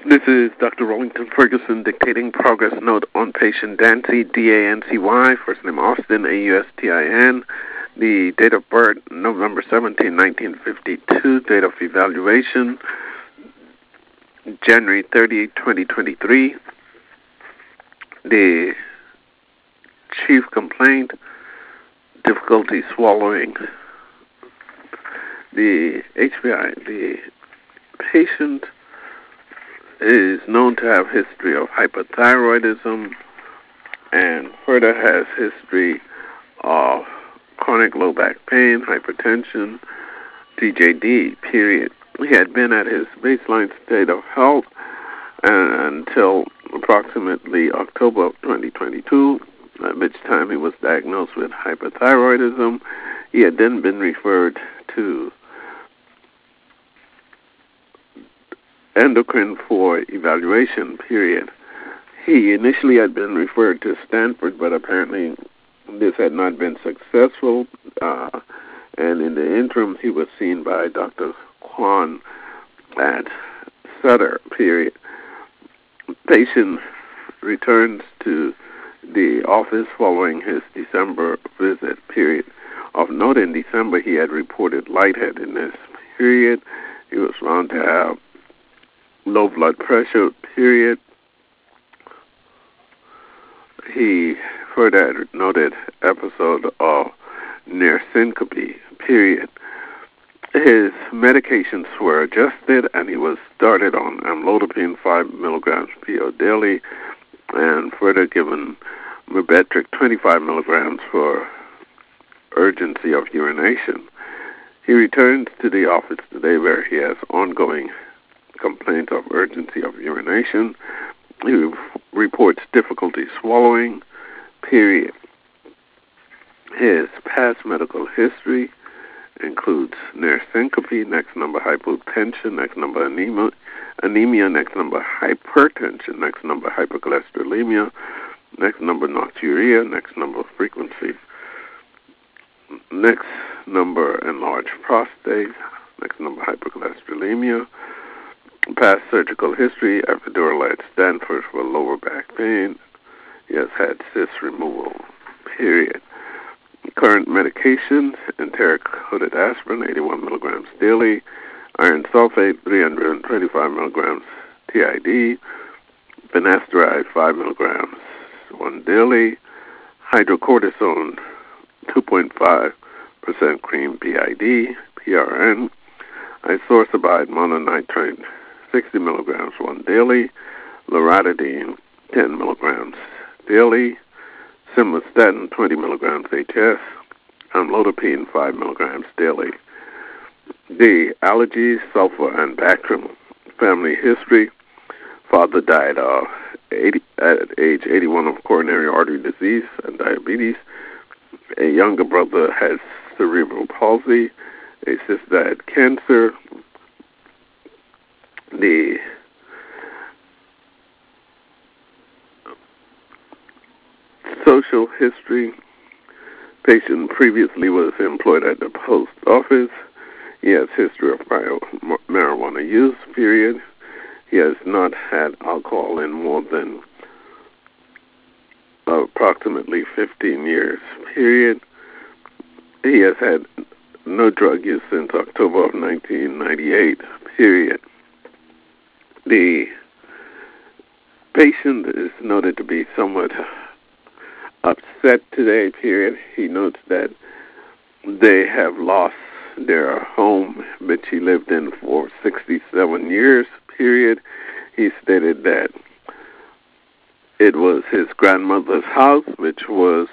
This is Dr. Rollington Ferguson dictating progress note on patient Dancy, D-A-N-C-Y, first name Austin, A-U-S-T-I-N. The date of birth, November 17, 1952. Date of evaluation, January 30, 2023. The chief complaint, difficulty swallowing. The HPI, the patient is known to have history of hypothyroidism and further has history of chronic low back pain, hypertension, TJD, period. He had been at his baseline state of health until approximately October of 2022, at which time he was diagnosed with hypothyroidism. He had then been referred to endocrine for evaluation, period. He initially had been referred to Stanford, but apparently this had not been successful, and in the interim he was seen by Dr. Kwan at Sutter, period. Patient returns to the office following his December visit, period. Of note, in December he had reported lightheadedness, period. He was found to have low blood pressure, period. He further noted episode of near syncope, period. His medications were adjusted and he was started on amlodipine 5 milligrams PO daily and further given Myrbetriq 25 milligrams for urgency of urination. He returns to the office today where he has ongoing complaint of urgency of urination. He reports difficulty swallowing, period. His past medical history includes near syncope, next number hypotension, next number anemia, next number hypertension, next number hypercholesterolemia, next number nocturia, next number frequency, next number enlarged prostate, next number hypercholesterolemia, past surgical history, epidural at Stanford for lower back pain. He has had cyst removal, period. Current medications, enteric-coated aspirin, 81 milligrams daily, iron sulfate, 325 milligrams TID, finasteride, 5 milligrams, one daily, hydrocortisone, 2.5% cream PID, PRN, isorsabide mononitrate, 60 milligrams one daily, loratadine, 10 milligrams daily, simvastatin, 20 milligrams HS, amlodipine, 5 milligrams daily. The allergies, sulfur, and Bactrim. Family history. Father died at age 81 of coronary artery disease and diabetes. A younger brother has cerebral palsy. A sister had cancer. The social history. Patient previously was employed at the post office. He has history of prior marijuana use, period. He has not had alcohol in more than approximately 15 years, period. He has had no drug use since October of 1998, period. The patient is noted to be somewhat upset today, period. He notes that they have lost their home, which he lived in for 67 years, period. He stated that it was his grandmother's house, which was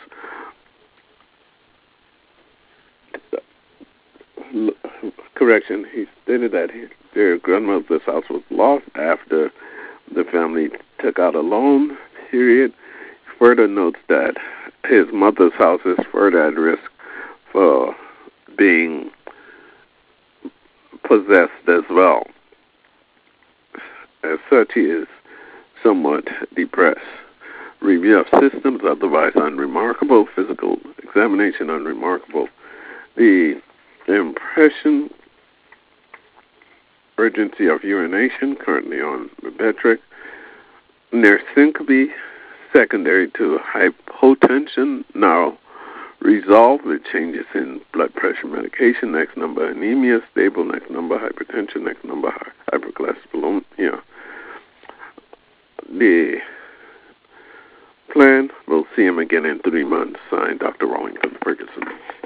correction. He stated that their grandmother's house was lost after the family took out a loan, period. Further notes that his mother's house is further at risk for being possessed as well. As such, he is somewhat depressed. Review of systems, otherwise unremarkable. Physical examination, unremarkable. The impression urgency of urination, currently on Ribetric. Near syncope, secondary to hypotension, now resolved with changes in blood pressure medication, next number anemia, stable, next number hypertension, next number hypercholesterolemia. The plan, we'll see him again in 3 months. Signed, Dr. Rawlington Ferguson.